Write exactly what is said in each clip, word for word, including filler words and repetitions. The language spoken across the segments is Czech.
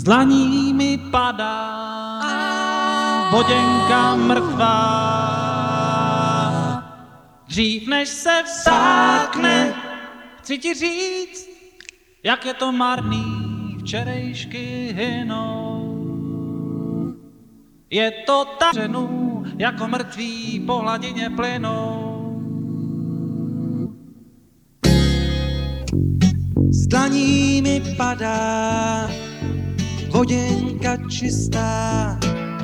Z dlaní mi padá voděnka mrtvá. Dřív než se vsákne, chci ti říct, jak je to marný, včerejšky hynou. Je to tak ženu, jako mrtví po hladině plynou. Z dlaní mi padá voděnka čistá.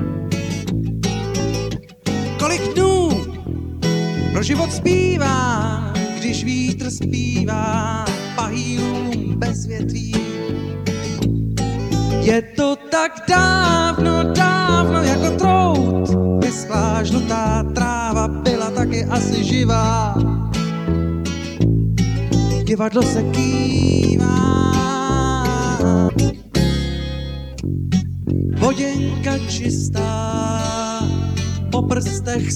Kolik dnů pro život zpívá, když vítr zpívá pahýlům bez větví. Je to tak dávno, dávno jako trout, vyschlá žlutá tráva byla taky asi živá. Divadlo se kývá, voděnka čistá po prstech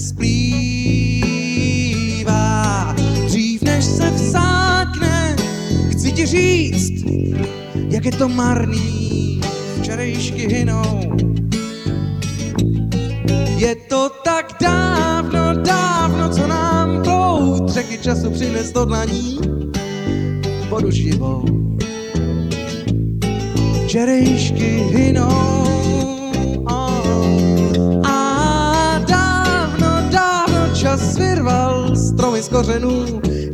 splývá. Dřív než se vsákne, chci ti říct, jak je to marný, včerejšky hynou. Je to tak dávno, dávno, co nám proud řeky času přines do dlaní vodu živou. Včerejšky hynou. A dávno, dávno čas vyrval stromy z kořenů